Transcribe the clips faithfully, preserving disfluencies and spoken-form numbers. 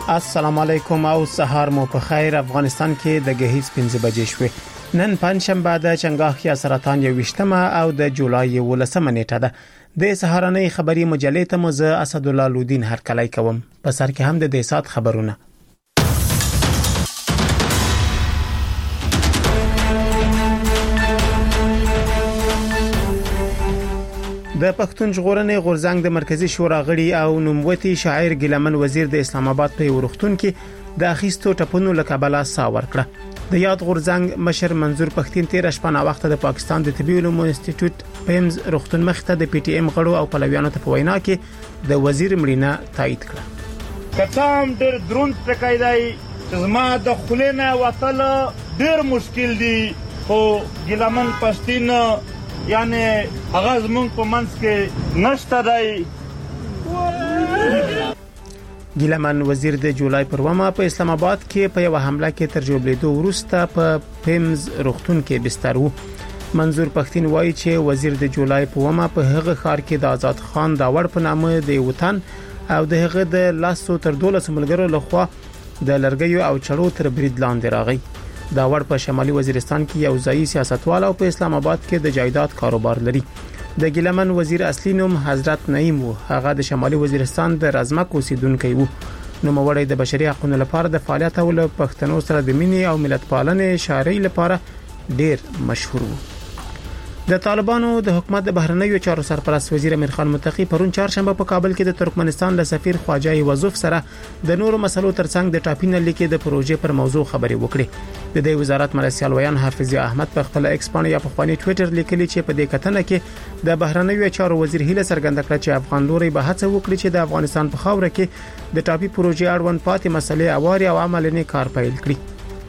السلام علیکم او سهار مو په خیر. افغانستان کې د غهیز پنځه بجې شوې. نن پنځشنبه د چنګاښ یا سرطان یوشتمه او د جولای ولسمه نیټه ده. د سهارنۍ خبری مجلې ته مو زه اسد الله لودین هرکلی کوم. په سر کې هم د دې سات خبرونه. د پښتون ژغورنې غورځنګ د مرکزی شورا غړي او نوموتی شاعر ګیلمن وزیر د اسلام آباد په ورختون کې د اخیستو ټپونو لکبلا سا ورکړه. د یاد غورځنګ مشر منظور پښتين تیر شپه وخت د پاکستان د طبي علومو انسټیټیوټ پیمز رختون مخته د پی ټی ایم غړو او پلویانو ته په وینا کې د وزیر مړینه تایید کړه. کتام ډېر دروند پکایدای زما د خلینه وصل ډېر مشکل دي خو ګیلمن پښتين یعنی هغه زمونږ په منځ کې نشته دی. ګیلمن وزیر د جولای پر ومه په اسلام آباد کې په یو حمله کې تر جوړېدو وروسته په پیمز رختون کې بستر وو. منظور پښتين وایي چې وزیر د جولای په ومه په هغه ښار کې د آزاد خان داوړ په نامه د وطن او د هغه د لاسو تر دولس ملګرو لخوا د لرګیو او چړو تر برید لاندې راغی. داوړ په شمالي وزیرستان کې یو ځایي سیاستوال او په اسلام آباد کې د جایداد کاروبار لري. د ګیلمن وزیر اصلي نوم حضرت نعیم وو. هغه د شمالي وزیرستان د رزمک اوسیدونکی وو. نو موړی د بشري حقوقو لپاره د فعالیت او له پښتنو سره د مینې او ملت پالنې شاعرۍ لپاره ډیر مشهور وو. د طالبانو د حکومت د بهرنیو چارو سرپرست وزیر امیر خان متقی پرون چهارشنبه په کابل کې د ترکمنستان له سفیر خواجه وظیف سره د نورو مسلو ترڅنګ د ټاپین لیکې د پروژې پر موضوع خبرې وکړې. د دې وزارت مرسیال ویان حافظ احمد په خپل ایکس باندې یا په خواني ټوئیټر لیکلي چې په دې کتنه کې د بهرنیو چارو وزیر هیله څرګنده کړه چې افغان لوري به هڅه وکړي چې د افغانستان په خاوره کې د ټاپی پروژې اړوند پاتې مسلې اواري او عملي کار پیل کړي.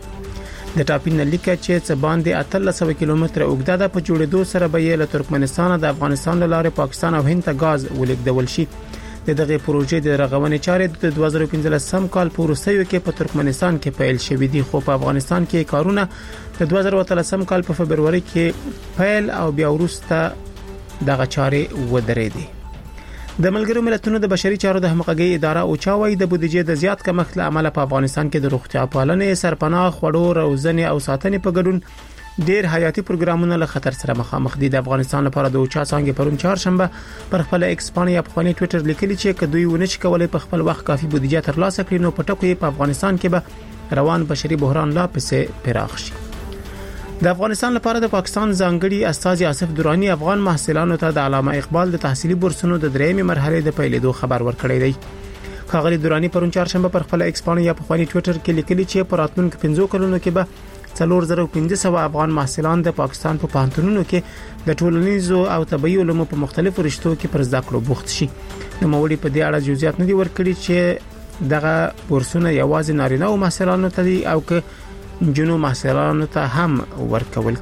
د ټاپین لیکه چې څه باندې اتلس سوه کیلومتره اوږده ده په جوړېدو سره به یې له ترکمنستان د افغانستان لارې پاکستان او هند ته غاز ولېږدول شي. د دغه پروژې د رغونې چارې د دوه زره پنځلسم کال په وروستیو کې په ترکمنستان کې پیل شوې دي خو په افغانستان کې کارونه د دوه زره اتلسم کال په فبرवरी کې پیل او بیا وروسته دغه چارې ودرېدې. د ملګرو ملتونو د بشري چارو د همغږي اداره او چاوي د بودیجې د زیات کمښت له امله په افغانستان کې د روغتیا پالنې سرپناه خړو روزنې او ساتنې په ګډون ډیر حیاتي پروګرامونه له خطر سره مخامخ دي. د افغانستان لپاره د اوچا څنګه پرون چهارشنبه پر خپل ایکس باندې یا په خپل ټوئیټر لیکلي چې کدوې ونه چې کولای په خپل وخت کافي بودیجه ترلاسه کړي نو په ټکو په افغانستان کې به روان بشري بحران لا پسې پراخ شي. د افغانستان لپاره د پاکستان ځانګړي استاذ آصف درانی افغان محصلانو ته د علامه اقبال د تحصیلي بورسونو د درېمې مرحله د پیلېدو خبر ورکړی دی. خاغلی درانی پرون چهارشنبه پر خپل ایکس باندې یا په خواني ټوئیټر کې لیکلي چې په راتلونکو پنځو کلونو کې به څلور زره پنځه سوه افغان محصلان د پاکستان په پوهنتونونو کې د ټولنیزو او طبي علومو په مختلفو رشتو کې پر زده کړو بوخت شي. نو موړي په دې اړه جزئیات نه دي ورکړي چې دغه بورسونه یوازې نارینه او محصلانو ته دي او که جنو محصلانو ته هم ورکول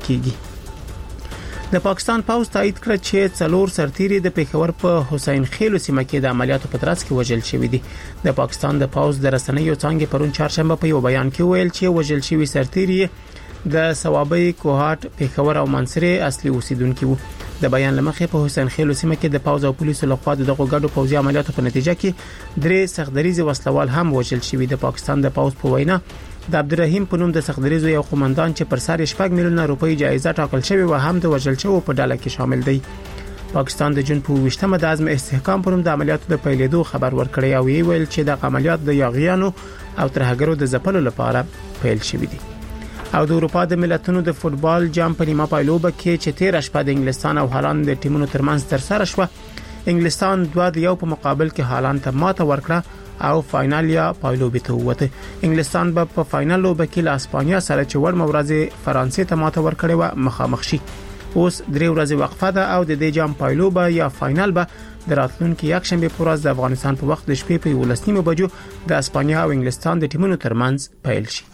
کیږي. د پاکستان پوز تایید کړ چې څلور سرتیري د پیښور په حسین خیلو سیمه کې د عملیاتو په ترڅ کې وژل شوی دي. د پاکستان د پوز د رسنیو څنګه پرون چهارشنبه په یو بیان کې ویل چې وژل شوی سرتیري د ثوابي کوهات پیښور او منصوري اصلي اوسیدونکو وو. د بیان لمخې په حسین خیلو سیمه کې د پوز او پولیسو لخوا دغه ګډو پوځي عملیاتو په نتیجه کې درې سختدریزي وسلوال هم وژل شوی. د پاکستان د پوز په وینا د عبدالرحیم په نوم د سختدریزو یو قومندان چې پر سر شپږ میلیونه روپۍ جایزه ټاکل شوی و هم د وژل شوو په ډله کې شامل دی. پاکستان د جون په وشتمه د عزم استحکام په نوم د عملیاتو د پیلېدو خبر ورکړی او ویل چې د عملیات د یاغیانو او ترهګرو د ځپلو لپاره پیل شوی دي. او د اروپا د ملتونو د فوتبال جام په نیمه پایلوبه کې چې تیر شپه د انګلستان او هالند د ټیمونو ترمنځ تر سره شو. انګلستان دوه د یو په مقابل کې هالند ته ماته ورکړه او فائنل یا پایلوبې ته ووته. انګلستان به په فائنل لوبه کې له اسپانیا سره چې ور مورځي فرانسې ته ماته ورکړې و مخامخ شي. اوس درې ورځې وقفه ده او د دې جام پایلوبه یا فائنل به د راتلونکي یک شنبه پر ورځ د افغانستان په وخت د شپې په ولسنیمه بجو د اسپانیا او انګلستان د ټیمونو ترمنځ پیل شي.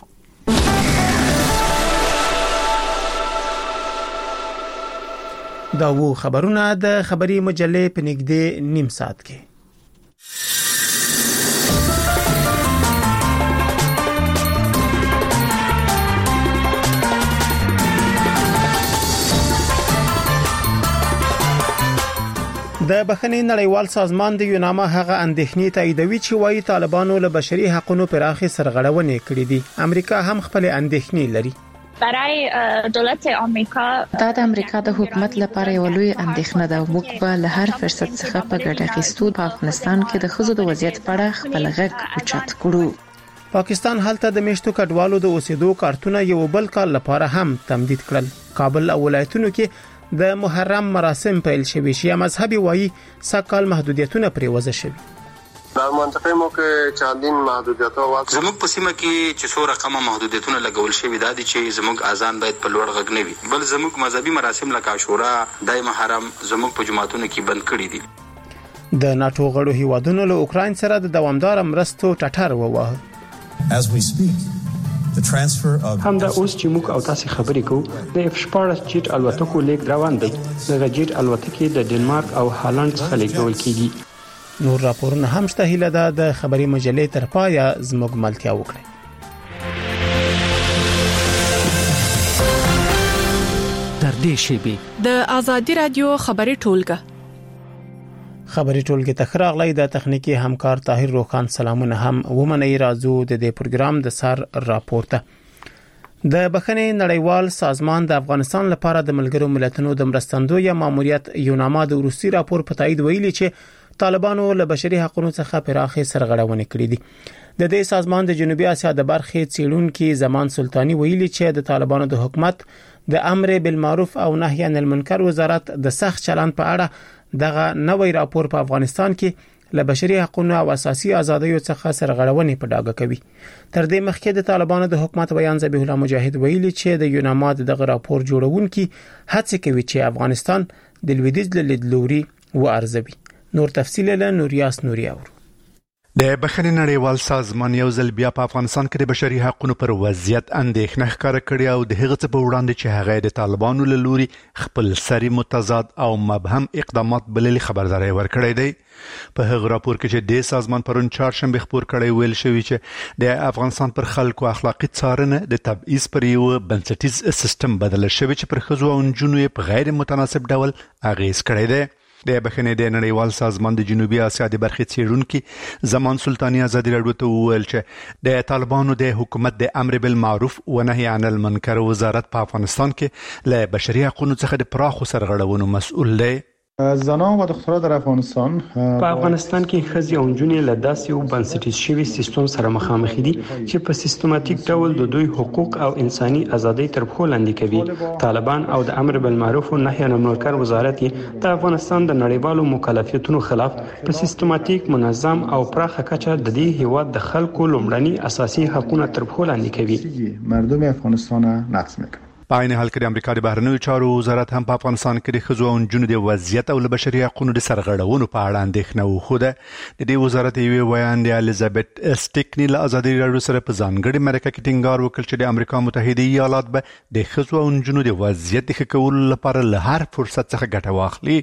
دا وو خبرونه د خبري مجلې په نږدې نیم ساعت کې. د بخښنې نړیوال سازمان د یوناما هغه اندېښنې تاییدوي چې وايي طالبانو له بشري حقوقو پراخي سرغړونې کړې دي. امریکا هم خپل اندېښنې لري. برای دولت آمریکا دا د امریکا د حکومت لپاره یو لوی اندېښنه ده. موږ به له هر فرصت څخه په ګډه اخیستو په افغانستان کې د ښځو د وضعیت په اړه خپل غږ اوچت کړو. پاکستان هلته د میشتو کډوالو د اوسېدو کارتونه یو بل کال لپاره هم تمدید کړل. کابل او ولایتونو کې د محرم مراسم پیل شوي چې مذهبي وایي سکهال محدودیتونه پرې وضع شوي. دا منطقه مو کې چاندین محدودیتونه واقع زموږ په سیمه کې چې څو رقمه محدودیتونه لګول شوي دا دي چې زموږ اذان باید په لوړ غږ نه وي. بل زموږ مذهبي مراسم لکه عاشورا دای محرم زموږ په جماعتونو کې بند کړي دي. د ناتو غړو هیوادونو له اوکرين سره د دوامدار مرستو ټټر ووهه. As we speak هم دا اوس چې موږ او تاسو خبرې کوو د اف شپاړس جیټ الوتکو لیک روان دی. د جیټ الوتکې د ډنمارک او هالند څخه لیکل کیږي. نور راپورونه هم شته. هیله ده د خبري مجلې تر پایه زموږ ملتیا وکړي. تر دې شی د آزادي رادیو خبري ټولګه خبري ټولګه تخراغلی د تخنیکی همکار طاهر روخان سلامونه هم ومنئ. راځو د دې پروګرام د سر راپورته. د بخښنې نړیوال سازمان د افغانستان لپاره د ملګرو ملتونو د مرستندوی ماموریت یوناما د روسي راپور په تایید ویلي چې طالبانو له بشري حقوقو څخه پراخي سرغړونې کړې دي. د دې سازمان د جنوبي اسیا د برخې څېړونکو زمان سلطانی ویلي چې د طالبانو د حکومت د امر بالمعروف او نهي عن المنکر وزارت د سخت چلند په اړه دغه نوې راپور په افغانستان کې له بشري حقوقو او اساسي ازادیو څخه سرغړونې په ډاګه کوي. تر دې مخکې د طالبانو د حکومت بیان ذبیح الله مجاهد ویلي چې د یوناما دغه راپور جوړونکي هڅه کوي چې افغانستان د لویدیځ لیدلوري وارزوي. نور تفصیل له نوریاس نوري اورو. د بخښنې نړیوال سازمان یو ځل بیا په افغانستان کې د بشري حقوقو پر وضعیت اندېښنه ښکاره کړې او د هغه څه په وړاندې چې هغه د طالبانو له لوري خپل سری متضاد او مبهم اقدامات بللي خبرداري ورکړې دی. په هغه راپور کې چې د سازمان پرون چهارشنبه خبر کړی ویل شوی چې د افغانستان پر خلکو اخلاقی څارنه د تبعیض پر یو بنسټیز سیستم بدل شوی چې پر خزو او جنونو په غیر متناسب ډول اغیز کړی دی. د بخښنې د نړیوال سازمان د جنوبي اسیا د برخې څېړونکو زمان سلطانی ازادي راډیو ته وویل چې د طالبانو د حکومت د امر بالمعروف و نهي عن المنکر وزارت په افغانستان کې له بشري حقوقو څخه د پراخو سرغړونو مسؤل دی. زنان و دختران در افغانستان په افغانستان کې ښځې او نجونې له داسې یو بنسټیز شوي سیستم سره مخامخ دي چې په سیستماتیک ډول د دوی حقوق او انساني ازادۍ تر پښو لاندې کوي. طالبان او د امر بالمعروف او نهي عن المنکر وزارت د افغانستان د نړیوالو مکلفیتونو خلاف په سیستماتیک منظم او پراخه کچه د دې هیواد د خلکو لومړني اساسي حقوقونه تر پښو لاندې کوي. مردم افغانستان نقض میکنه. په عین حال کې د امریکا د بهرنیو چارو وزارت هم په افغانستان کې د ښځو او نجونو د وضعیت او بشري حقوقو د سرغړونو په اړه اندېښنه وښوده. د دې وزارت یوه ویان د الیزابت سټیکنی له ازادي راډیو سره په ځانګړي مرکه کې ټینګار وکړ چې د امریکا متحده ایالات به د ښځو او نجونو د وضعیت ښه کولو لپاره له هر فرصت څخه ګټه واخلي.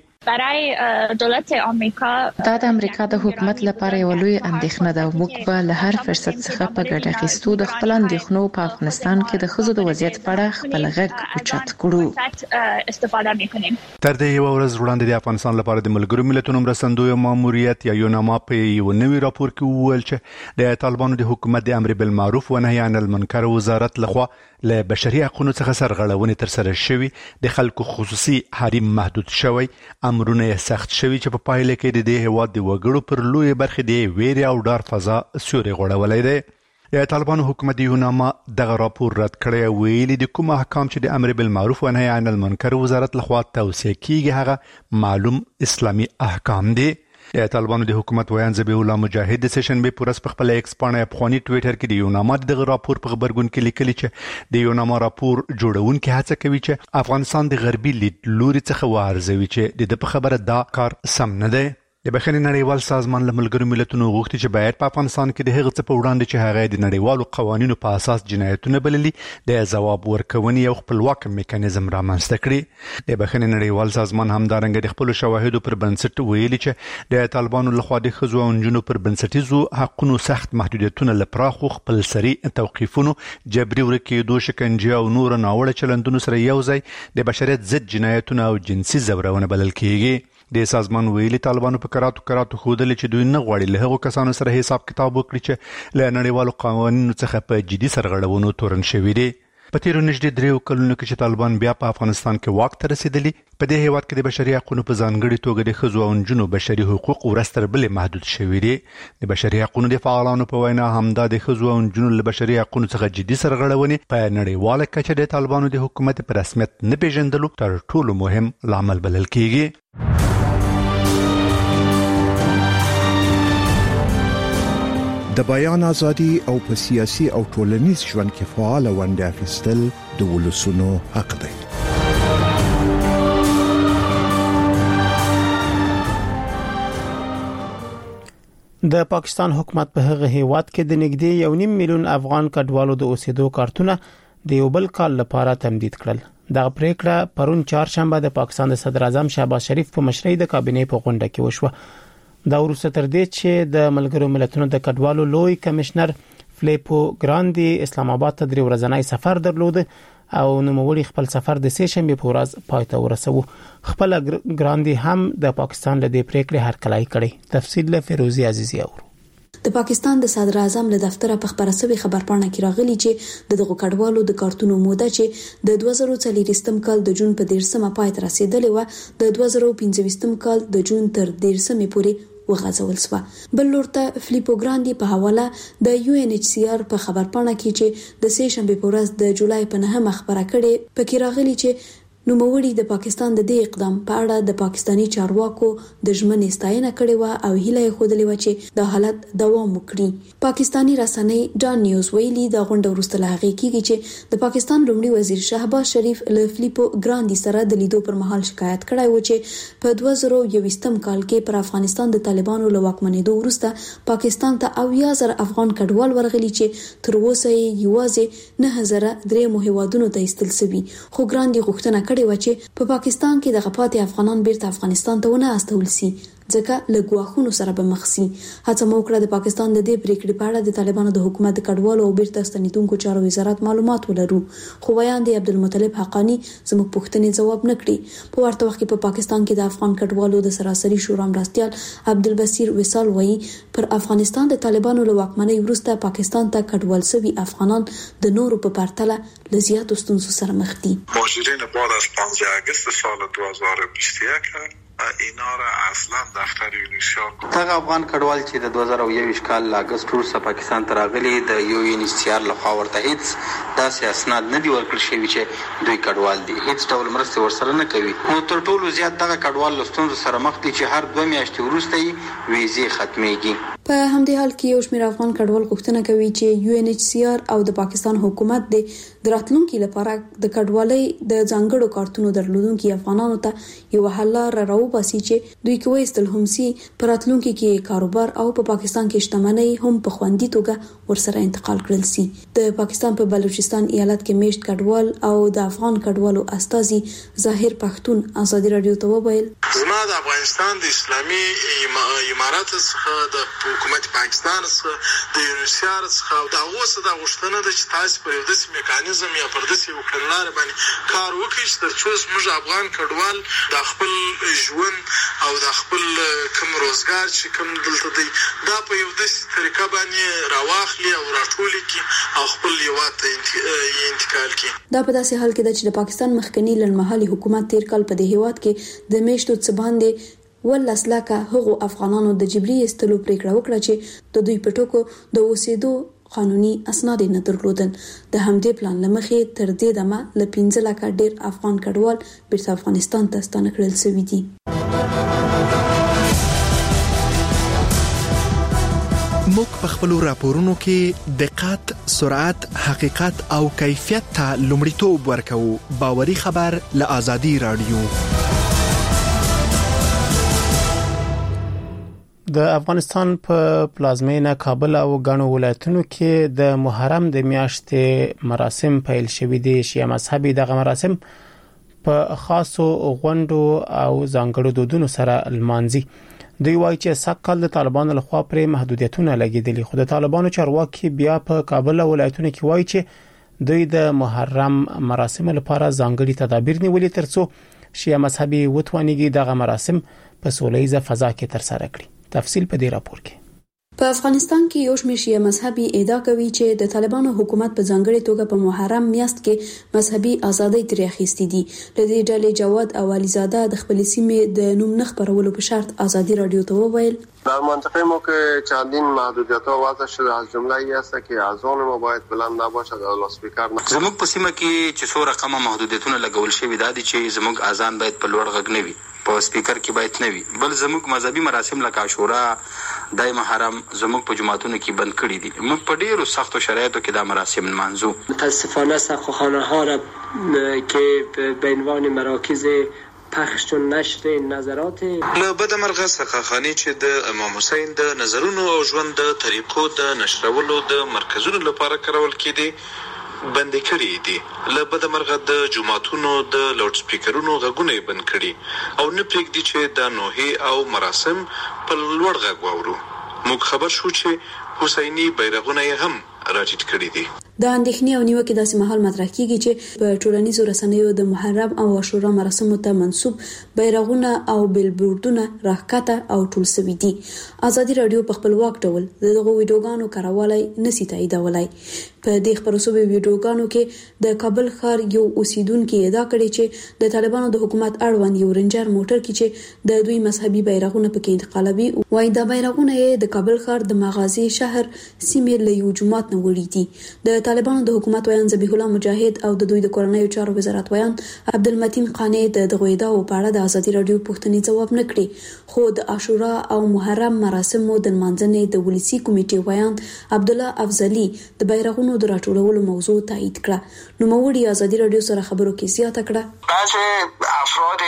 برای دولت آمریکا دا د امریکا د حکومت لپاره یو لوی اندېښنه ده. موږ به له هر فرصت څخه په ګډه اخیستو د خپل اندېښنو په افغانستان کې د ښځو د وضعیت په اړه خپل غږ اوچت کړو. استفاده میکنیم. تر دې یو ورځ وړاندې د افغانستان لپاره د ملګرو ملتونو مرستندوی ماموریت یا یوناما په یو نوي راپور کې وویل چې د طالبانو د حکومت د امر بالمعروف و نهي عن المنکر وزارت لخوا له بشري حقوقو څخه سرغړونې تر سره شوي، د خلکو خصوصي حریم محدود شوی، امرونه سخت شوي چې په پایله کې د دې هیواد د وګړو پر لوی برخې د ویرې او ډار فضا سیوری غوړولی دی. د طالبانو حکومت یوناما دغه راپور رد کړی، ویلي د کوم احکام چې د امر بالمعروف و نهي عن المنکر وزارت لخوا توصیه کیږي هغه معلوم اسلامي احکام دي. د طالبانو د حکومت ویان ذبیح الله مجاهد د سشنبه پورس په خپل ایکس باندې افغاني ټویټر کې د یوناما دغه راپور په خبرګون کې لیکلي چې د یوناما راپور جوړونکي هڅه کوي چې افغانستان د غربي لیدلوري څخه وارزوي چې د په خبره دا کار سم نه دی. د بخښنې نړیوال سازمان له ملګرو ملتونو غوښتي چې باید په افغانستان کې د هغه څه په وړاندې چې هغه د نړیوالو قوانینو په اساس جنایتونه بللي د ځواب ورکونې یو خپلواک میکانیزم رامنځته کړي. د بخښنې نړیوال سازمان همدارنګه د خپل شواهدو پر بنسټ ویلي چې د طالبانو لخوا د ښځو او نجونو پر بنسټیزو حقوقو سخت محدودیتونه لپاره خپل سری توقیفونو، جبري ورکېدو، شکنجه او نور ناوړه چلندونو سره یو ځای د بشریت ضد جنایتونه او جنسي زورونه بلل کیږي. د سازمان ویلي طالبانو په کراتو کراتو خودل چې دوی نه غواړي له هغو کسانو سره حساب کتاب وکړي چې له نړیوالو قوانینو څخه په جدي سرغړونو تورن شوي دي. په تیرو نږدې دریو کلونو کې چې طالبان بیا په افغانستان کې واک ته رسیدلي، په دې هیواد کې د بشري حقوقو په ځانګړي توګه د ښځو او نجونو بشري حقوق ورستر بلې محدود شوي دي. د بشري حقوقو د فعالانو په وینا همدا د ښځو او نجونو له بشري حقوقو څخه جدي سرغړونې په نړیواله کچه د طالبانو د حکومت په رسمیت نه پیژندلو تر ټولو مهم لامل بلل کیږي. د بیان ازادي او په سیاسي او ټولنیز ژوند کې فعال ونډه اخیستل د ولسونو حق دی. د پاکستان حکومت په هغه هیواد کې د نږدې یو نیم میلیون افغان کډوالو د اوسېدو کارتونه د یو بل کال لپاره تمدید کړل. دا پریکړه پرون چهارشنبه د پاکستان د صدر اعظم شهباز شریف په مشرۍ د کابینې په غونډه کې وشوه. دا وروسته تر دې چې د ملګرو ملتونو د کډوالو لوی کمشنر فلیپو ګراندي اسلام آباد ته درې ورځنی سفر درلود او نوموړي خپل سفر د سه شنبه په ورځ پای ته ورسوه. خپل ګراندي هم د پاکستان له دې پریکړې هرکلی کړي. تفصیل له فیروزي عزیزی اورو. د پاکستان د صدر اعظم له دفتر په خبره سوي خبرپاڼه کې راغلي چې د دغه کډوالو د کارتونو موده چې د دوه زره څلورویشتم کال د جون په دیرشمه پای ته رسیدلې و د دوه زره پنځويشتم کال د جون تر دیرشمې پورې وغځول شو. بل لورته فلیپو ګراندي په حواله د یو ان ایچ سی آر په خبرپاڼه کې چې د سه شنبه په ورځ د جولای په نهمه خبره کړې پکې راغلي چې نوموړي د پاکستان د دې اقدام په اړه د پاکستانی چارواکو د ژمنې ستاینه کړې و او هیله یې خوده و چې د حالت دوام وکړي. پاکستانی رسنۍ ډان نیوز ویلي د غونډه وروسته لاغي کیږي چې د پاکستان لومړي وزیر شهباز شریف له فلیپو ګراندي سره د لیدو پر مهال شکایت کړی و چې په دوه زره یوویشتم کال کې پر افغانستان د طالبانو له واکمنېدو وروسته پاکستان ته اویا زره افغان کډوال ورغلي چې تر اوسه یې یوازې نه هزار درې هیوادونو ته ایستل شوي. خو ګراندي غوښتنه کړې و چې په پاکستان کې د غپاتې افغانان بیرته افغانستان ته ونه استول شي ځکه له ګواښونو سره به مخ شي. هڅه مو وکړه د پاکستان د دې پریکړې په اړه د طالبانو د حکومت د کډوالو او بیرته ستنیدونکو چارو وزارت معلومات ولرو، خو بیان دی عبدالمطلب حقانی زموږ پوښتنې ځواب نکړي. په ورته وخت کې په پا پاکستان کې د افغان کډوالو د سراسري شورا مرستیال عبدالبصیر وصال وایي پر افغانستان د طالبانو له واکمنۍ وروسته پاکستان ته کډوال شوي افغانان د نورو په پرتله له زیاتو ستونزو سره مخ دي. مهاجرین بعد از پانزده آگوست سال دو هزار و بیست و یک اینا را اصلا دفتر یونیسیار هغه افغان کډوال چې د دوه زره یوویشت کال ل اگست وروسته پاکستان ته راغلي د یو یونیسیار لخوا ورته هیڅ داسې اسناد نه دي ورکړل شوي چې دوی کډوال دي، هیڅ ډول مرسته ورسره نه کوي. نو تر ټولو زیات دغه کډوال له ستونزو سره مخ دي چې هر دوه میاشتې وروسته یې ویزې ختمیږي. په همدې حال کې یو شمېر افغان کډوال غوښتنه کوي چې یو ان ایچ سی آر او د پاکستان حکومت د راتلونکي لپاره د کډوالۍ د ځانګړو کارتونو درلودونکو افغانانو ته یو حل راو باسي چې دوی کوي استل هم سي پر راتلونکي کې کاروبار او په پاکستان کې شتمنۍ هم په خوندي توګه ورسره انتقال کړل سي. د پاکستان په بلوچستان ایالت کې میشت کډوال او د افغان کډوالو استازي ظاهر پښتون ازادي رادیو ته وویل زما د افغانستان د اسلامي امارات څخه د حکومت پاکستان څخه د یونیسیار څخه دا اوسه د غوښتنه د چې تاسو پر یو داسې میکانیزم یا پر داسې وکړنلار باندې کار وکړئ چې ترڅو زموږ افغان کډوال د خپل ژوند او د خپل کوم روزګار چې کوم دلته دی دا په یو داسې طریقه باندې راواخلي او راټولي کی او خپل هیواد ته انتقال کی. دا په داسې حال کې ده چې د پاکستان مخکنی لړمحلي حکومت تیر کال په دې هیواد کې د میشتو څخه باندې ولس لکه هغو افغانانو د جبري استلو پریکړه وکړه چې د دوی په ټکو د اوسېدو قانوني اسناد نه درلودل. د همدې پلان لمخې تر دې دمه ل پنځه لکه ډیر افغان کډوال بیرته افغانستان ته ستانه کړل شوي دي. موږ په خپل راپورونو کې دقت، سرعت، حقیقت او کیفیت ته لومړیتوب ورکوو. باوري خبر له آزادي رادیو. د افغانستان په پلازمینه کابل او غاڼو ولایتونو کې د محرم د میاشتې مراسم پیل شوې دي. شیعه مذهبي دغه مراسم په خاصو غونډو او ځانګړو دودونو سره لمانځي. دوی وایي چې سقل د طالبانو لخوا پر محدودیتونه لګیدلي، خو د طالبانو چارواکي بیا په کابل ولایتونو کې وایي چې دوی د محرم مراسم لپاره ځانګړي تدابیر نیولي ترڅو شیعه مذهبي وتوانیږي دغه مراسم په سولهیزه فضا کې ترسره کړي. تفصیل په دې راپور کې. په افغانستان کې یو شمېر شیعه مذهبي ادعا کوي چې د طالبانو حکومت په ځانګړي توګه په محرم میاشت کې مذهبي ازادۍ ترې اخیستې دي. د دې ډلې جواد او علیزاده د خپل سیمې د نوم نه خبرولو په شرط ازادي رادیو ته وویل در منطقه ما که چندین محدودیت‌ها وضع شده از جمله ای است که اذان ما باید بلند نباشد او لاسپیکر نه. زموږ په سیمه کې چې څو رقمه محدودیتونه لګول شوي دي چې زموږ اذان باید په لوړ غږ نه وي، په سپیکر کې باید نه وي. بل زموږ مذهبي مراسم لکه عاشورا دای محرم زموږ په جماعتونو کې بند کړي دي. موږ په ډیرو سختو شرایطو کې دا مراسم نمانځو. متاسفانه سقاخانه ها را که به عنوان مراکز پخش و نشر نظرات له بدمرغه سقاخانه چې د امام حسین د نظرونو او ژوند د طریقو د نشرولو د مرکزونو لپاره کارول کېدي بند کړي دي. له بدمرغه د جماعتونو د لاوډ سپیکرونو غږونه بند کړي او نه پرېږدي چې د نوحې او مراسم په لوړ غږ واورو. موږ خبر شو چې حسیني بیرغونه هم راټیټ کړي دي. د اندېښنې او نیوکې داسې مهال مطرح کیږي چې په ټولنیزو رسنیو د محرم او عاشورا مراسمو ته منسوب بیرغونه او بیلبوردونه راښکته او ټول سوي دي. ازادي رادیو په خپلواک ډول دغه ویډیوګانو کارولای نسی تاییدولای. په دې خبرو سوي ویډیوګانو کې د کابل ښار یو اوسیدونکو ادعا کړې چې د طالبانو د حکومت اړوند یو رنجر موټر کې چې د دوی مذهبي بیرغونه پکې انتقالوي وایي دا بیرغونه د کابل ښار د مغازي شهر سیمې له یو جماعت نه وړي دي. د طالبانو د حکومت ویان ذبیح الله مجاهد او د دوی د کورنیو چارو وزارت ویان عبدالمتین قانی د دغه ادعاو په اړه د ازادي رادیو پوښتنې ځواب نه کړي، خو د عاشورا او محرم مراسمو د منځنۍ د ولسی کمیټې ویان عبد الله افضلی د بیرغونو د راټولولو موضوع تایید کړه. نو موړي ازادي رادیو سره خبرو کې زیاته کړه. بعضی افراد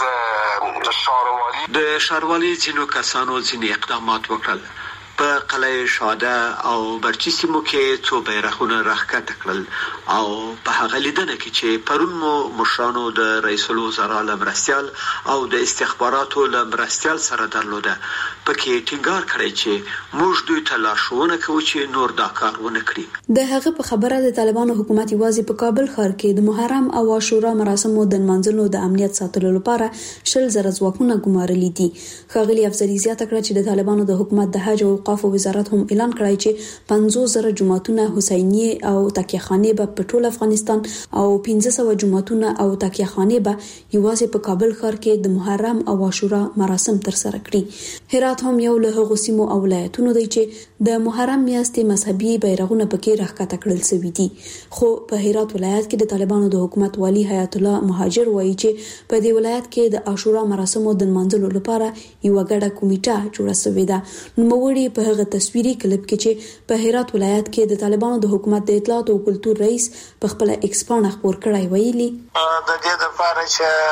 از شاروالی د شاروالی ځینو کسانو ځینې اقدامات وکړل. په قلعه شاده او برچی سیمو کې څو بیرغونه راښکته کړل او په هغه لیدنه کې چې پرون مو مشرانو د رئیس الوزرا لمرستیال او د استخباراتو لمرستیال سره درلوده پکې ټینګار کړی چې موږ دوی ته لارښوونه کوو چې نور دا کار ونه کړي. د هغه په خبره د طالبانو حکومت یوازې په کابل ښار کې د محرم او عاشورا مراسمو د منځلو د امنیت ساتلو لپاره شل زره ځواکونه ګمارلي دي. ښاغلي افضلی زیاته کړه چې د طالبانو د حکومت د حج او اوقاف وزارت هم اعلان کړی چې پنځوس زره جماعتونه حسینی او تکیهخانه به په ټول افغانستان او پنځه سوه جماعتونه او تکیهخانه به یوازې په کابل ښار کې د محرم او عاشورا مراسم ترسره کړي. هرات هم یو له هغو سیمو او ولایتونو دی چې د محرم میاشتې مذهبي بیرغونه پکې راښکته کړل شوي دي. خو په هرات ولایت کې د طالبانو د حکومت والی حیات الله مهاجر وایي چې په دې ولایت کې د عاشورا مراسمو د منځلو لپاره یو غړه کمیټه جوړه شوې ده. نوموړي په هغه تصویري کلیپ کې چې په هرات ولایت کې د طالبانو د حکومت د اطلاعات او کلتور رئیس په خپل ایکس باندې خبر کړی ویلي د دې لپاره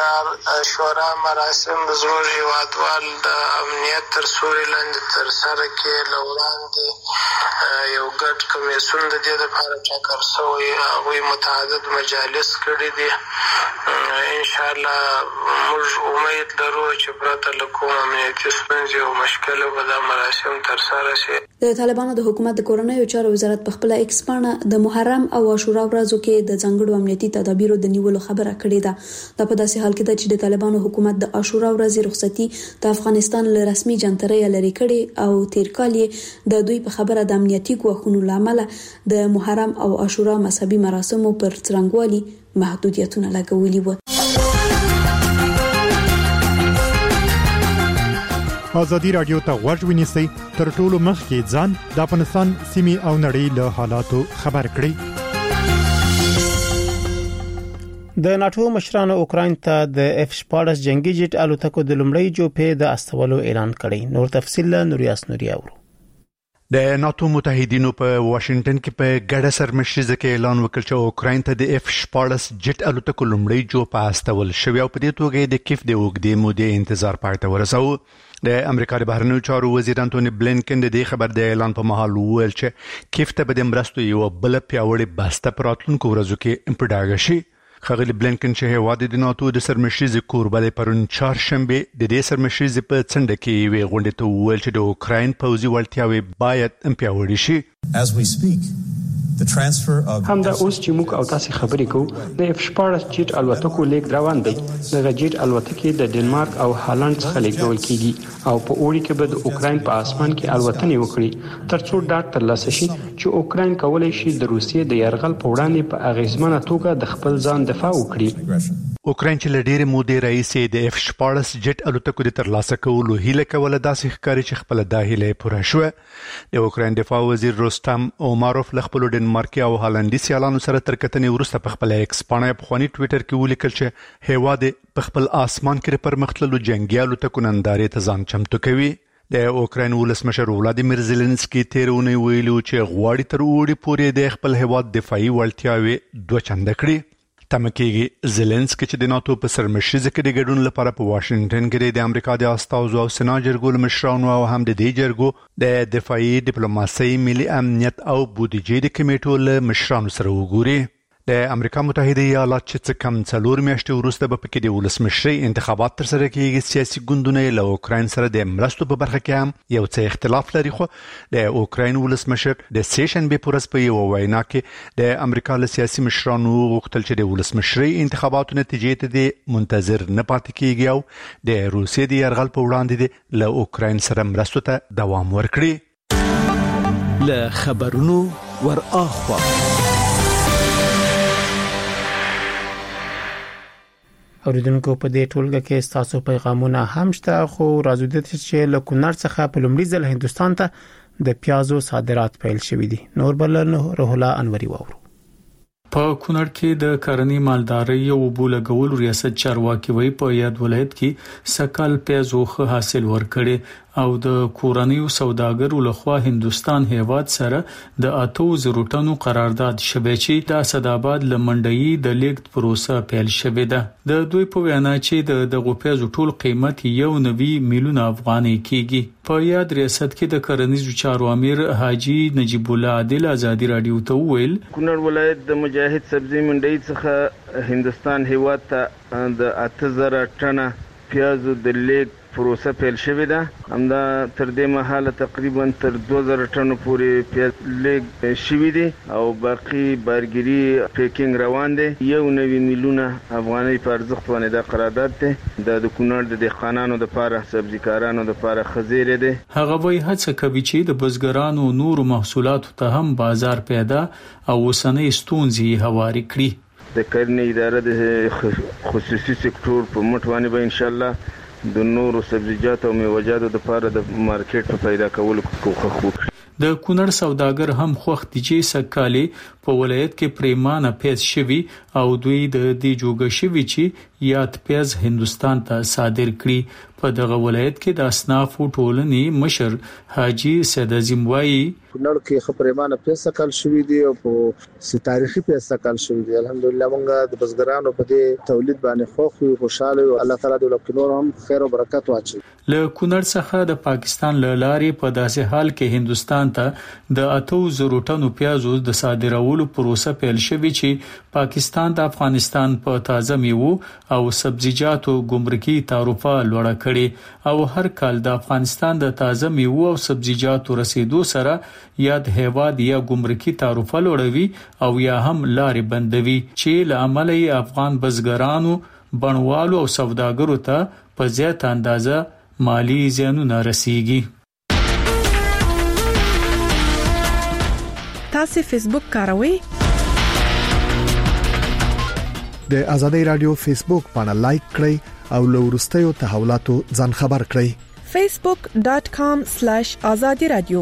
چې شورا مراسم زموږ هیوادوال د امنیت تر سوري لاندې تر سره کې لوړاندې یو ګډ کمیسیون د دې لپاره ټاکل شوی او متعدد مجالس کړي دي. ان شاء الله موږ امید لرو چې پرته له کوم امنیتي ستونزې او مشکل به دا مراسم ترسره شي. د طالبانو د حکومت د کورنیو چارو وزارت په خپل ایکس باندې د محرم او عاشورا ورځو کې د ځانګړو امنیتي تدابیرو د نیولو خبره کړې ده. دا په داسې حال کې ده چې د طالبانو حکومت د عاشورا ورځې رخصتي د افغانستان له رسمي جنترۍ لري کړي او تیر کال د دوی په خبره د امنیتي ګواښونو لامل د محرم او عاشورا مذهبي مراسمو پر څرنګوالي محدودیتونه لګولي وو. ازادي رادیو ته غوږ ونیسئ تر ټولو مخکې ځان د افغانستان سیمې او نړۍ له حالاتو خبر کړئ. د ناتو مشرانو اوکراین ته د اف شپاړس جنگي جټ الوتکو د لومړی جوپې د استولو اعلان کړی. نور تفصیل له نوریاس نوري اورو. د ناتو متحدینو په واشنگټن کې په ګډه سرمشریزه کې اعلان وکړ چې اوکراین ته د اف شپاړس جټ الوتکو لومړی جوپ استول شوی او په دې توګه د کیف د اوږدې مودې انتظار پای ته ورساوه. د امریکا د بهرنیو چارو وزیر انټونی بلینکن د دې خبر د اعلان په مهال وویل چې کیف ته به د مرستو یو بل پیاوړی بسته پراتلونکو ورځو کې امپډاګ شي. خغلی بلینکن چې هیواد د ناتو د سرمشریزې کوربه د پرون چهارشنبه د دې سرمشریزې په څنډه کې وی غونډه ته وویل چې د اوکراین پوځي وړتیاوې باید امپیاوړي شي. As we speak, همدا اوس چې موږ او تاسو خبرې کوو د اف شپاړس جیټ الوتکو لیک روان دی د جیټ الوتکې د ډنمارک او هالند څخه لیکل کیږي او په اوړي کې به د اوکرين په اسمان کې الوتنې وکړي ترڅو ډاټ ترلاسه شي چې اوکرين کولای شي د روسیې د يرغل په وړاندې په اغیزمنه توګه د خپل ځان دفاع وکړي. اوکرين چې لډېر مودې رئیس د اف شپاړس جیټ الوتکو د ترلاسه کولو هیله کوله داسې ښکاري چې خپل د هیله پوره شوه. د اوکرين دفاع وزیر روستم اوماروف له خپل ډنمارکي او هالندي سیالانو سره تر کتنې وروسته په خپل ایکس باندې په خواني ټوئیټر کې ولیکل چې هیواد په خپل اسمان کې پر مختللو جنگي الوتکو نندارې ته ځان چمتو کوي. د اوکرين ولسمشر ولادیمیر زيلنسکي تیرونه ویلو چې غواړي تر اوړي پورې د خپل هیواد دفاعي وړتیاوي دوه چنده کړي. تمکیږي زيلنسکي چې د ناتو په سرمشيزه کې د ګډون لپاره په واشنگټن کې د امریکا د استازو او سنا جرګو مشرانو او هم د دې جرګو د دفاعي ډیپلوماسي ملي امنیت او بودیجې د کمیټو له مشرانو سره وګوري. د امریکا متحده ایالات چې څه کم څلور میاشتې وروسته به پکې د ولسمشرۍ انتخابات تر سره کیږي سیاسي ګوندونه له اوکرين سره د مرستو په برخه کې هم یو څه اختلاف لري خو د اوکرين ولسمشر د سیشن به پورس په یو وینا کې د امریکا له سیاسي مشرانو غوښتل چې د ولسمشرۍ انتخاباتو نتیجې ته د منتظر نه پاتې کیږي او د روسیې د يرغل په وړاندې له اوکرين سره مرستو ته دوام ورکړي. له خبرونو ور اخوا اوریدونکو په دې ټولګه کې تاسو پیغامونه هم شته خو راځو د چې له کونړ څخه په لومړي ځل هندستان ته د پیازو صادرات پیل شوې دي. نور بلنه روح الله انوري وورو. په کونړ کې د کرنې مالدارۍ او بولګول ریاست چارواکي وی په یاد ولایت کې سکل پیازو ښه حاصل ورکړي او د کورنیو سوداګرو لخوا هندستان هیواد سره د اتو زرو ټنو قرارداد شوه چې د اسداباد لمنډي د لیګ پروسه پیل شوه ده. د دوی په وینا چې د دغه پیازو ټول قیمت یو نوي میلیون افغانۍ کیږي. په یاد ریاست کې د کرنیزو چارو امیر حاجی نجیب الله عادل ازادي رادیو ته ویل کونړ ولایت د مجاهد سبزی منډي څخه هندستان هیواد ته د اته زره ټنه پیازو د لیګ پروسه پیل شوې ده. همدا تر دې مهاله تقریبا تر دوه زره ټنو پورې پیاز لیګ شوې دي او باقي بارګری پیکینګ روان دي. یو نوي میلیون افغانۍ په ارزښت باندې دا قرارداد ده د کونړ د دهقانانو لپاره سبزیکارانو لپاره خزیره ده. هغه وایي هڅه کوي چې د بزګرانو نورو محصولاتو ته هم بازار پیدا او وسنۍ ستونزې هواري کړي. د کرنې اداره د خصوصي سکتور په مټ باندې به ان شاء الله د نورو سبزیجاتو او میوه‌جاتو لپاره د مارکیټ په پیدا کولو کوښښ وکړي. د کونړ سوداګر هم خوښ دي چې سکالي په ولایت کې پریمانه پیاز شوی او دوی د دې جوګه شوی چې یاد پیاز هندستان ته صادر کړي. په دغه ولایت کې د اصناف ټولنې مشر حاجی سید اعظم وایي کونړ کې خبرېمانه پیاز سکال شوی دی او په سي تاریخي پیاز سکال شوی دی. الحمدلله موږ د بزګرانو په دې تولید باندې خوښ او خوشاله او الله تعالی د لکونور هم خیر او برکت واچي. له کونړ څخه د پاکستان له لارې په داسې حال کې هندستان ته د اتو زرو ټنو پیازو د صادرولو پروسه پیل شوې چې پاکستان د افغانستان په تازه میوه او سبزیجاتو ګمرکي تعرفه لوړه کړي او هر کال د افغانستان د تازه میوه او سبزیجاتو رسیدو سره یاد هیواد یا ګمرکي تعرفه لوړوي او یا هم لارې بندوي چې لامل یې افغان بزګرانو بڼوالو او سوداګرو ته په زیات اندازه مالی زیانونه رسیږي. تاسو فیسبوک کاروئ؟ د ازادي رادیو فیسبوک باندې لایک کړئ او له وروستیو تحولاتو ځان خبر کړئ. facebook dot com slash azadi radio.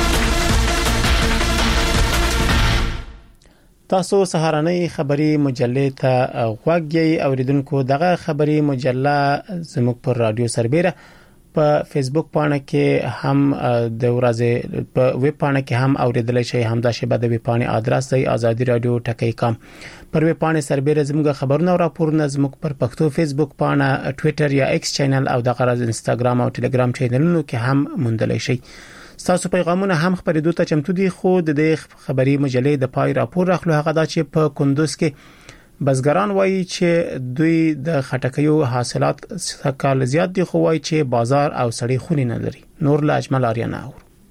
تاسو سهارنۍ خبری مجلې ته غوږی اوریدونکو دغه خبری مجله زموږ پر رادیو سربېره په فیسبوک پاڼه کې هم د ورځې په ویب پاڼه کې هم اوریدل شي. همدا شبه د ویب پاڼې ادرس دی azadi radio ټکی کام. پر ویب پاڼې سربېره زموږ خبرونه او راپورونه زموږ پر پښتو فیسبوک پاڼه ټوئیټر یا ایکس چینل او د غرض انستګرام او ټلګرام چینلونو کې هم موندل شي. تاسو پیغامونه هم خبرېدو ته چمتو دي خو د دې خبري مجلې د پای راپور راخلو هغه دا چې په کندوز کې بزګران وایي چې دوی د خټکیو حاصلات سکال زیات دي خو وایي چې بازار او سړی خونی نه لري. نور لا اجمل اریانا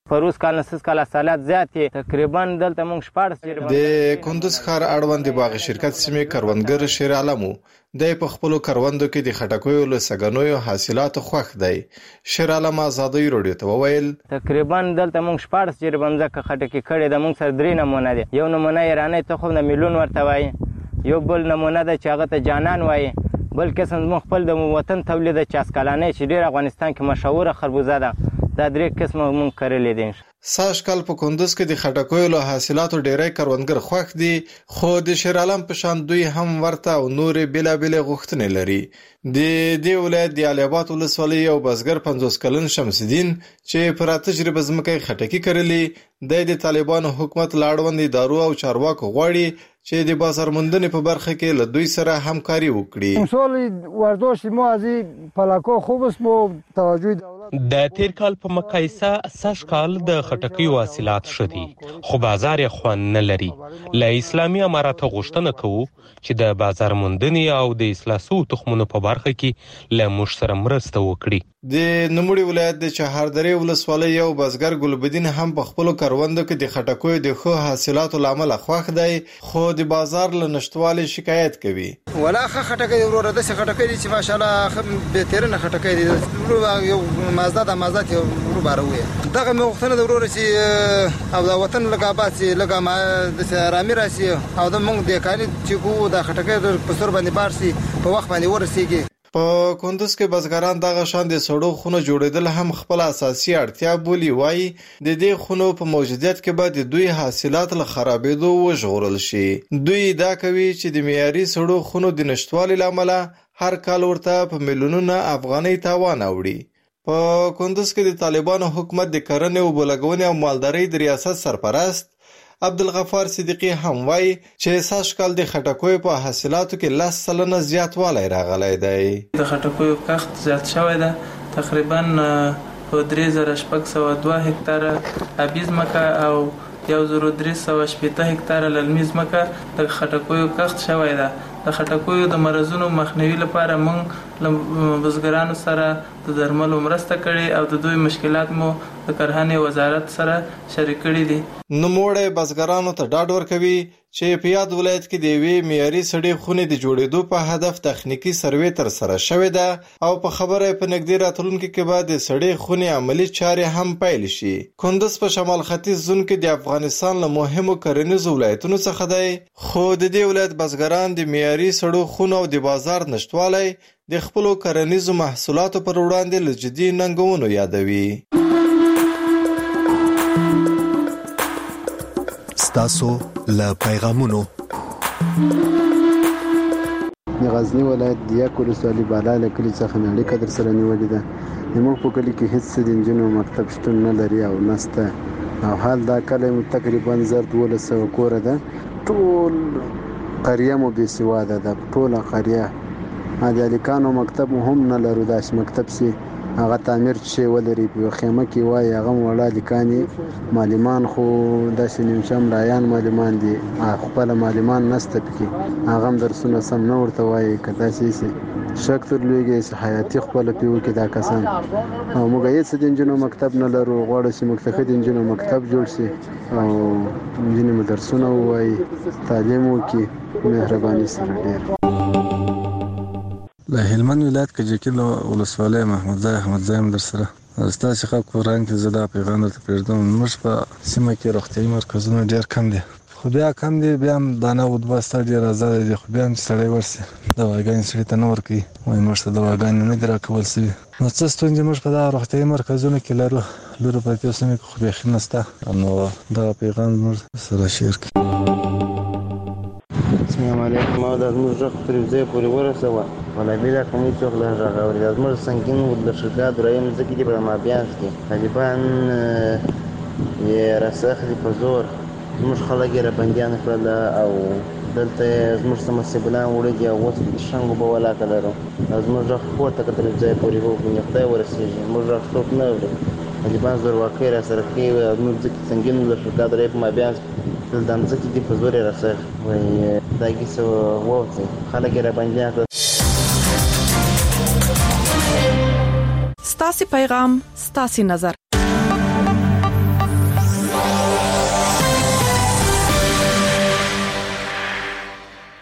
پروس کال نسس کال حاصلات زیات دي تقریبا دلته موږ شپږ د کندوز ښار اړوند د باغ شرکت سیمې کروندګر شیر عالمو د په خپل کروندو کې د خټکوي له سګنوي حاصلات خوښ دی. شیر عالم آزادۍ رادیو ته وویل تقریبا دلته موږ شپږ تجربه مزه خټکی کړي د موږ سره درې نمونه دي. یو نمونه ایرانی تخم د میلیون ورته وایي، یو بل نمونه د چې هغه ته جانان وایي، بل قسم موږ خپل د وطن تولید چاسکلانه چې ډیر افغانستان کې مشهور خربوزه ده. دا درې قسمه موږ کړلې دي. ساش کال په کندوز کې د خټکوي له حاصلاتو ډیری کروندګر خوښ دي، خو د شیر عالم په شان دوی هم ورته او نور بلابل غوښتنې لري. د دې ولایت د علي آباد ولسوالۍ یو بزګر پنځوس کلن شمس الدین چې پر تجربه ځمکه خټکی کړلې د طالبانو حکومت لاړوند ادارو او چارواکو غواړي چې د بازار موندنې په برخه کې له دوی سره همکاري وکړي. مسول وردوش مو ازي پلاکو خوب اسمو توجه د تیر کال په مقایسه سش کال د خټکی حاصلات شدي، خو بازار یې خوان نه لري. له اسلامي امارات غوښتنه کوو چې د بازار موندنې او د اصلاحو تخمونو په برخه کې له موږ سره مرسته وکړي. د نوموړي ولایت د چهاردرې ولسوالۍ یو بزګر ګلبدین هم په خپل کروندو کې د خټکوي د خو حاصلاتو لامل خوښ دی، خو د بازار له نشټوالي شکایت کوي. ولا خټکې وروره د خټکې چې ماشاءالله به تیرنه خټکې یو مازه د مازه ته ورو باروي دغه مختنه د وروره چې او د وطن لګابات چې لګا ما د رامي راسي او د مونږ د کالي چې کو د خټکې په سر باندې بارسي په وخت باندې ورسیږي. په کندوز کې بزګران دغه شان د سړو خونو جوړیدل هم خپل اساسي اړتیا بولی وای. د دې خونو په موجودیت کې به د دوی حاصلات له خرابېدو وژغورل شي. دوی دا کوي چې د معیاري سړو خونو د نشټوالي لامل هر کال ورته په میلیونونو افغانۍ تاوان اوړي. په کندوز کې د طالبانو حکومت د کرنې او بلګونې او مالدارۍ د ریاست سرپرست عبدالغفار صدیقی هم وایي چې ساش کال د خټکوي په حاصلاتو کې لس سلنه زیاتوالی راغلی دی. د خټکوي کښت زیات شوی ده، تقریبا په درې زره شپږ سوه دوه هکتاره ابي ځمکه او یو زره درې سوه شپېته هکتاره للمي ځمکه د خټکوي کښت شوی ده. د خټکوي د مرزونو مخنیوي لپاره موږ له بزګرانو سره د درملو مرسته کړې او د دوی مشکلات مو د کرهنې وزارت سره شریک کړي دي. نوموړی بزګرانو ته ډاډ ورکوي چې په یاد ولایت کې د یوې معیاري سړې خونې د جوړېدو په هدف تخنیکی سروې تر سره شوې ده او په خبره په نږدې راتلونکي کې به د سړې خونې عملی چارې هم پیل شي. کندوز په شمال ختیځ زون کې د افغانستان له مهمو کرنیزو ولایتونو څخه دی، خو د دې ولایت بزګران د معیاري سړو خونو او د بازار نشټوالی د خپلو کرنیزو محصولاتو پر وړاندې له جدي ننګونو یادوي. ستاسو له پیغامونو د غزنی ولایت د یک ولسوالۍ بالاله کلی څخه مې اړیکه در سره نیولې ده. زموږ په کلي کې هیڅ د انجینو مکتب شتون نه لري او نسته، او حال دا کلی مو تقریبا زر دولس سوه کوره ده. ټول قریه مو بې سواده ده، ټوله قریه. د الیکانو مکتب هم نه لرو، داسې مکتب چې هغه تعمیر چې ولري په خیمه کې وای هغه وړه لیکاني معلمان خو داسې نیمشم رایان معلمان دي، خپل معلمان نسته پکې، هغه درسونه سم نه ورته وای کدا سي شک تر لویږي حیاتي خپل پیو کې دا کسان. او موږ هیڅ د انجینو مکتب نه لرو، غواړو چې متحد انجینو مکتب جوړ شي او انجینو مدرسونه وای تعلیم وکي. مهرباني سره ډیر. د هلمند ولایت کجکي ولسوالۍ محمد ځای احمد ځای در سره ستاسو ښه قرآن کې زه دا پیغام درته پرېږدم. موږ په سیمه کې روغتیایي مرکزونه ډېر کم دي، خو بیا کم دي، بیا هم دانه ودبه ستا ډېر ازاده دي، خو بیا هم چې سړی ورسي دواګانې سړي ته نه ورکوي، وایي موږ ته دواګانې نه دي راکول سوي. نو څه ستونزې موږ په دغه روغتیایي مرکزونو کې لرو، لرو په دې سیمه کې خو بیخي نشته. نو دغه پیغام موږ سره شیر کړي. السلام علیکم. او د زموږ غږ تر ځای پورې ورسوه. ولابي دا کومې څوک له غږ اوري. د زموږ سنګین د شرکت دریم ځکه دي په مابیانس کې طالبان یې راڅخلي په زور. زموږ خلک یې رابندیان کړل او دلته زموږ څه مسیبلان وړي دي او اوس د شنګو په ولاکه لرو. او زموږ غږ پورته که تر ځای پورې وکړي خدای ورسېږي. موږ غږ څوک نه اوري. طالبان زورواکۍ راسره کوي. زموږ ځکه سنګین د شرکت دریم په مابیانس دلته ځکه دي په زور یې راڅخ وایي دا کیسه ووځي. خلک یې رابندیان کړل. ستاسو پیغام ستاسو نظر